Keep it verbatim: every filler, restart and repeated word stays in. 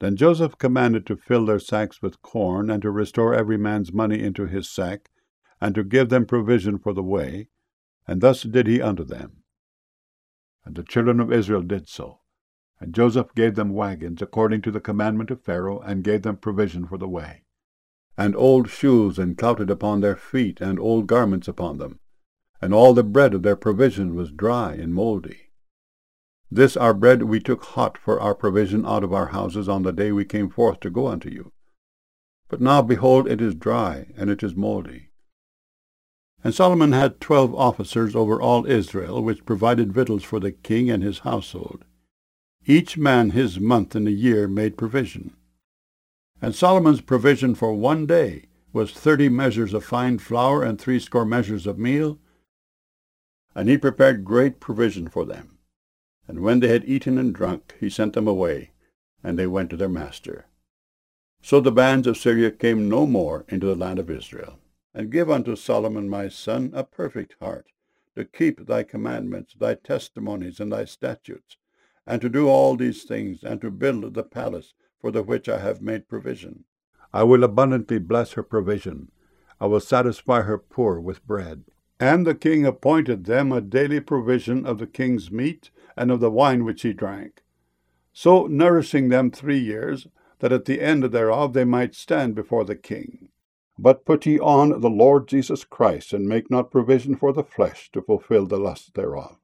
Then Joseph commanded to fill their sacks with corn, and to restore every man's money into his sack, and to give them provision for the way, and thus did he unto them. And the children of Israel did so. And Joseph gave them wagons, according to the commandment of Pharaoh, and gave them provision for the way, and old shoes, and clouted upon their feet, and old garments upon them. And all the bread of their provision was dry and mouldy. This our bread we took hot for our provision out of our houses on the day we came forth to go unto you. But now, behold, it is dry, and it is mouldy. And Solomon had twelve officers over all Israel, which provided victuals for the king and his household. Each man his month in the year made provision. And Solomon's provision for one day was thirty measures of fine flour and threescore measures of meal, and he prepared great provision for them. And when they had eaten and drunk, he sent them away, and they went to their master. So the bands of Syria came no more into the land of Israel. And give unto Solomon my son a perfect heart, to keep thy commandments, thy testimonies, and thy statutes, and to do all these things, and to build the palace for the which I have made provision. I will abundantly bless her provision. I will satisfy her poor with bread. And the king appointed them a daily provision of the king's meat, and of the wine which he drank, so nourishing them three years, that at the end thereof they might stand before the king. But put ye on the Lord Jesus Christ, and make not provision for the flesh to fulfill the lust thereof.